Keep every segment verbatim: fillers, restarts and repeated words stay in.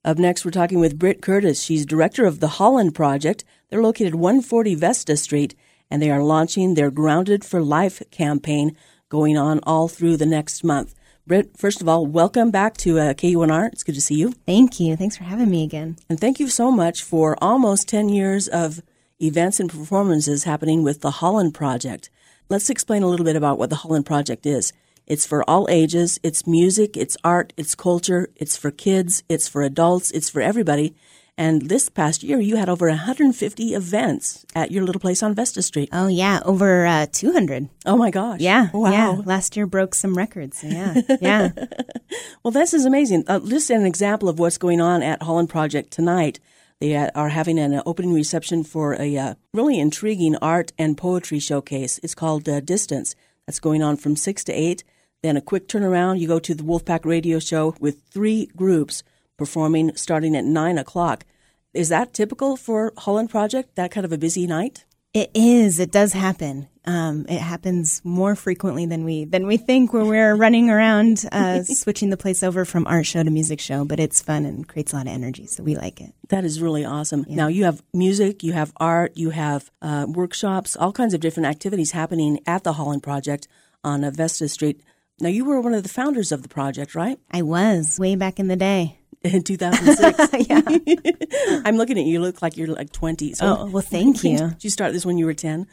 Up next, we're talking with Britt Curtis. She's director of the Holland Project. They're located one forty Vesta Street, and they are launching their Grounded for Life campaign going on all through the next month. Britt, first of all, welcome back to uh, K U N R. It's good to see you. Thank you. Thanks for having me again. And thank you so much for almost ten years of events and performances happening with the Holland Project. Let's explain a little bit about what the Holland Project is. It's for all ages. It's music, it's art, it's culture, it's for kids, it's for adults, it's for everybody. And this past year, you had over one hundred fifty events at your little place on Vesta Street. Oh, yeah, over uh, two hundred. Oh, my gosh. Yeah, wow. Yeah. Last year broke some records. So yeah, yeah. Well, this is amazing. Uh, just an example of what's going on at Holland Project tonight. They uh, are having an opening reception for a uh, really intriguing art and poetry showcase. It's called uh, Distance. That's going on from six to eight. Then a quick turnaround. You go to the Wolfpack Radio Show with three groups performing starting at nine o'clock. Is that typical for Holland Project, that kind of a busy night? It is. It does happen. Um, it happens more frequently than we than we think when we're running around uh, switching the place over from art show to music show. But it's fun and creates a lot of energy, so we like it. That is really awesome. Yeah. Now, you have music, you have art, you have uh, workshops, all kinds of different activities happening at the Holland Project on uh, Vesta Street. Now, you were one of the founders of the project, right? I was, way back in the day. In two thousand six. Yeah. I'm looking at you. You look like you're like twenty. So oh, well, thank you. Did you start this when you were ten?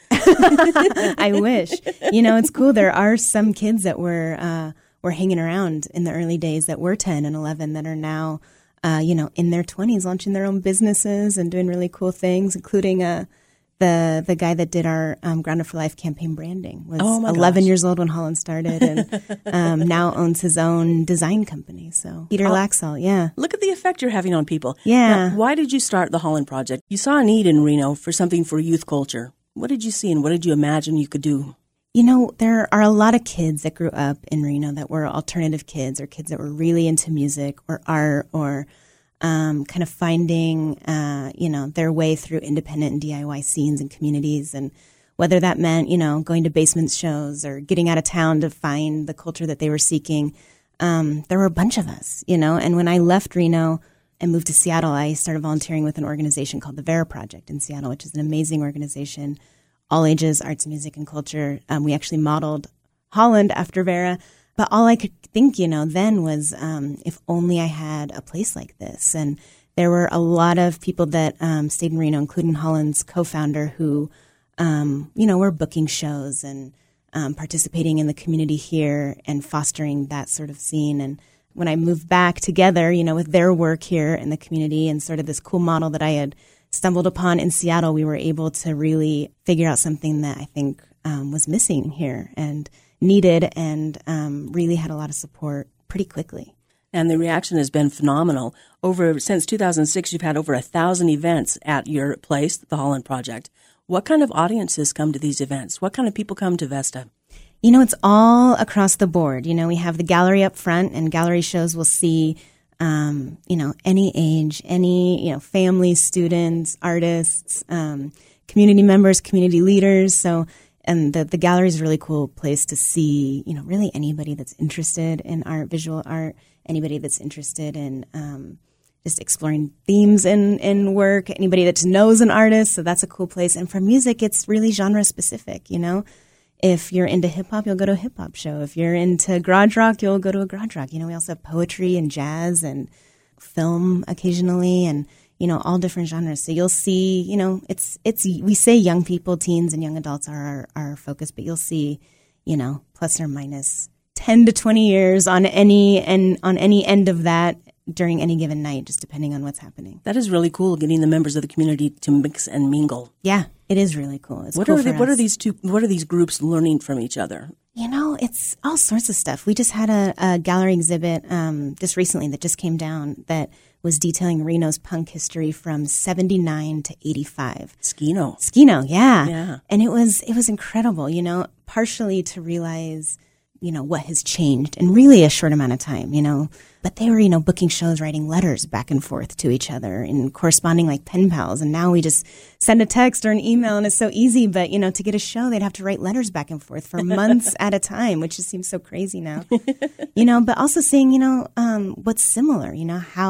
I wish. You know, it's cool. There are some kids that were uh, were hanging around in the early days that were ten and eleven that are now, uh, you know, in their twenties, launching their own businesses and doing really cool things, including uh, the the guy that did our um, Grounded for Life campaign branding was oh eleven gosh. years old when Holland started and um, now owns his own design company. So Peter oh, Laxall, yeah. Look at the effect you're having on people. Yeah. Now, why did you start the Holland Project? You saw a need in Reno for something for youth culture. What did you see and what did you imagine you could do? You know, there are a lot of kids that grew up in Reno that were alternative kids or kids that were really into music or art or Um, kind of finding, uh, you know, their way through independent and D I Y scenes and communities, and whether that meant, you know, going to basement shows or getting out of town to find the culture that they were seeking. Um, there were a bunch of us, you know, and when I left Reno and moved to Seattle, I started volunteering with an organization called the Vera Project in Seattle, which is an amazing organization, all ages, arts, music, and culture. Um, we actually modeled Holland after Vera. But all I could think, you know, then was um, if only I had a place like this. And there were a lot of people that um, stayed in Reno, including Holland's co-founder, who, um, you know, were booking shows and um, participating in the community here and fostering that sort of scene. And when I moved back together, you know, with their work here in the community and sort of this cool model that I had stumbled upon in Seattle, we were able to really figure out something that I think um, was missing here and needed and um, really had a lot of support pretty quickly. And the reaction has been phenomenal. Over since two thousand six, you've had over a thousand events at your place, the Holland Project. What kind of audiences come to these events? What kind of people come to Vesta? You know, it's all across the board. You know, we have the gallery up front, and gallery shows will see, um, you know, any age, any, you know, families, students, artists, um, community members, community leaders. So And the, the gallery is a really cool place to see, you know, really anybody that's interested in art, visual art, anybody that's interested in um, just exploring themes in, in work, anybody that just knows an artist. So that's a cool place. And for music, it's really genre specific, you know. If you're into hip hop, you'll go to a hip hop show. If you're into garage rock, you'll go to a garage rock. You know, we also have poetry and jazz and film occasionally and you know, all different genres. So you'll see, you know, it's, it's, we say young people, teens and young adults are our, our focus, but you'll see, you know, plus or minus ten to twenty years on any, and on any end of that during any given night, just depending on what's happening. That is really cool, getting the members of the community to mix and mingle. Yeah, it is really cool. It's what cool are they, for what us. are these two, what are these groups learning from each other? You know, it's all sorts of stuff. We just had a, a gallery exhibit um, just recently that just came down that was detailing Reno's punk history from seventy-nine to eighty-five. Skino. Skino, yeah. Yeah. And it was it was incredible, you know, partially to realize, you know, what has changed in really a short amount of time, you know. But they were, you know, booking shows, writing letters back and forth to each other and corresponding like pen pals. And now we just send a text or an email and it's so easy. But, you know, to get a show, they'd have to write letters back and forth for months at a time, which just seems so crazy now. You know, but also seeing, you know, um, what's similar, you know, how,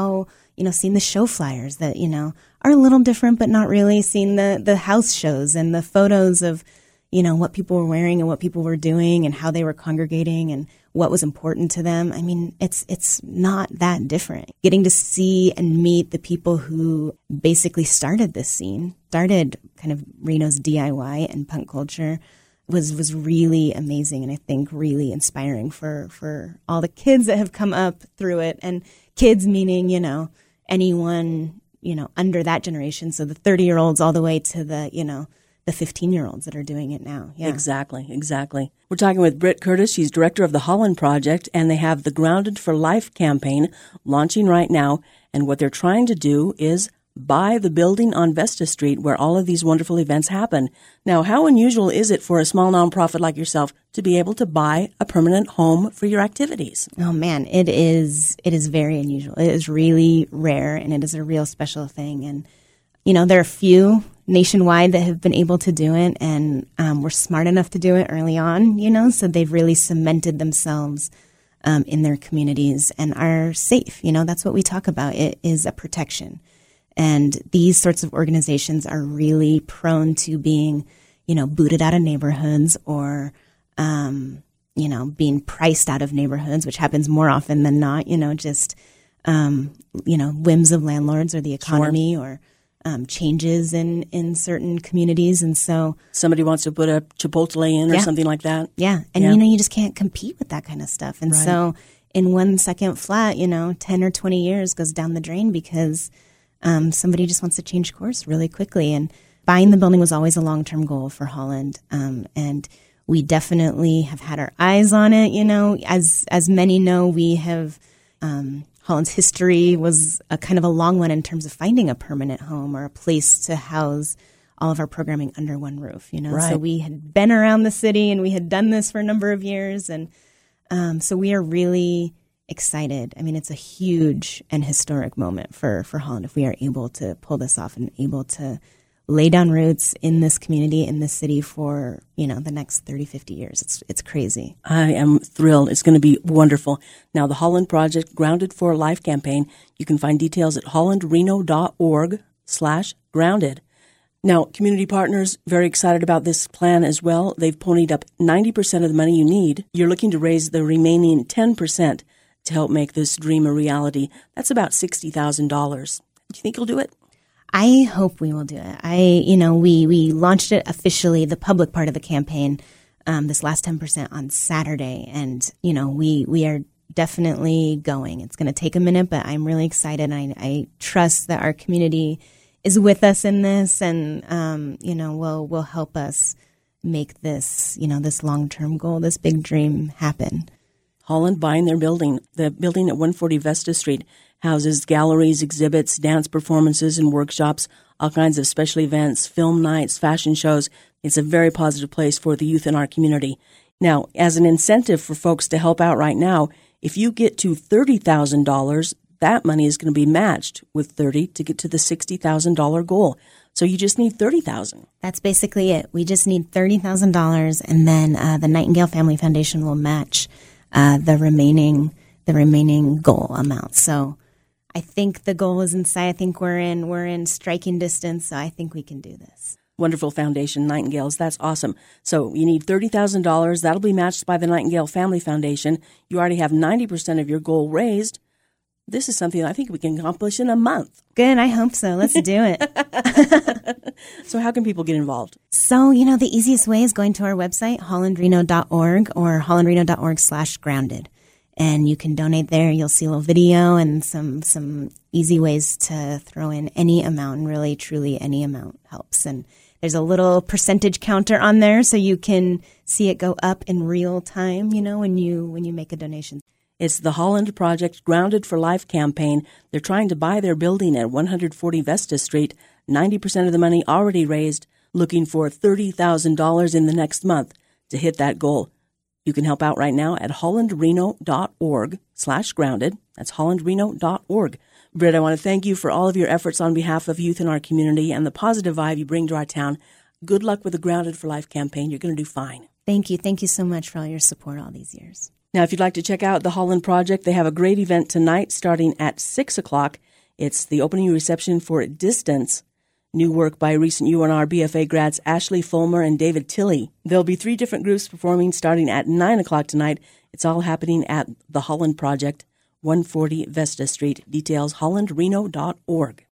you know, seeing the show flyers that, you know, are a little different, but not really, seeing the, the house shows and the photos of, you know, what people were wearing and what people were doing and how they were congregating and what was important to them. I mean, it's it's not that different. Getting to see and meet the people who basically started this scene, started kind of Reno's D I Y and punk culture was was really amazing, and I think really inspiring for, for all the kids that have come up through it. And kids meaning, you know, anyone, you know, under that generation. So the thirty-year-olds all the way to the, you know, the fifteen-year-olds that are doing it now. Yeah. Exactly, exactly. We're talking with Britt Curtis. She's director of the Holland Project, and they have the Grounded for Life campaign launching right now. And what they're trying to do is buy the building on Vesta Street where all of these wonderful events happen. Now, how unusual is it for a small nonprofit like yourself to be able to buy a permanent home for your activities? Oh man, it is it is very unusual. It is really rare, and it is a real special thing. And you know, there are a few nationwide that have been able to do it, and um, were smart enough to do it early on, you know, so they've really cemented themselves um, in their communities and are safe. You know, that's what we talk about. It is a protection. And these sorts of organizations are really prone to being, you know, booted out of neighborhoods or, um, you know, being priced out of neighborhoods, which happens more often than not, you know, just, um, you know, whims of landlords or the economy sure. or um, changes in, in certain communities. And so somebody wants to put a Chipotle in or yeah. something like that. Yeah. And, yeah. you know, you just can't compete with that kind of stuff. And right. so in one second flat, you know, ten or twenty years goes down the drain because Um, somebody just wants to change course really quickly. And buying the building was always a long-term goal for Holland. Um, and we definitely have had our eyes on it. You know, as, as many know, we have, um, Holland's history was a kind of a long one in terms of finding a permanent home or a place to house all of our programming under one roof, you know. Right. So we had been around the city and we had done this for a number of years. And, um, so we are really excited. I mean, it's a huge and historic moment for, for Holland if we are able to pull this off and able to lay down roots in this community, in this city for, you know, the next thirty, fifty years. It's it's crazy. I am thrilled. It's going to be wonderful. Now, the Holland Project Grounded for Life campaign, you can find details at hollandreno.org slash grounded. Now, community partners, very excited about this plan as well. They've ponied up ninety percent of the money you need. You're looking to raise the remaining ten percent to help make this dream a reality. That's about sixty thousand dollars. Do you think you'll do it? I hope we will do it. I, you know, we, we launched it officially, the public part of the campaign, um, this last ten percent on Saturday. And, you know, we, we are definitely going. It's going to take a minute, but I'm really excited. I, I trust that our community is with us in this and, um, you know, will, will help us make this, you know, this long-term goal, this big dream happen. Holland buying their building. The building at one forty Vesta Street houses galleries, exhibits, dance performances, and workshops, all kinds of special events, film nights, fashion shows. It's a very positive place for the youth in our community. Now, as an incentive for folks to help out right now, if you get to thirty thousand dollars, that money is going to be matched with thirty to get to the sixty thousand dollars goal. So you just need thirty thousand dollars. That's basically it. We just need thirty thousand dollars, and then uh, the Nightingale Family Foundation will match Uh, the remaining the remaining goal amount. So I think the goal is in sight. I think we're in we're in striking distance. So I think we can do this. Wonderful foundation, Nightingales. That's awesome. So you need thirty thousand dollars. That'll be matched by the Nightingale Family Foundation. You already have ninety percent of your goal raised. This is something I think we can accomplish in a month. Good. I hope so. Let's do it. So how can people get involved? So, you know, the easiest way is going to our website, hollandreno dot org or hollandreno.org slash grounded. And you can donate there. You'll see a little video and some some easy ways to throw in any amount. And really, truly, any amount helps. And there's a little percentage counter on there so you can see it go up in real time, you know, when you when you make a donation. It's the Holland Project Grounded for Life campaign. They're trying to buy their building at one forty Vesta Street. ninety percent of the money already raised, looking for thirty thousand dollars in the next month to hit that goal. You can help out right now at hollandreno.org slash grounded. That's hollandreno.org. Britt, I want to thank you for all of your efforts on behalf of youth in our community and the positive vibe you bring to our town. Good luck with the Grounded for Life campaign. You're going to do fine. Thank you. Thank you so much for all your support all these years. Now, if you'd like to check out the Holland Project, they have a great event tonight starting at six o'clock. It's the opening reception for Distance, new work by recent U N R B F A grads Ashley Fulmer and David Tilley. There'll be three different groups performing starting at nine o'clock tonight. It's all happening at the Holland Project, one forty Vesta Street. Details holland reno dot org.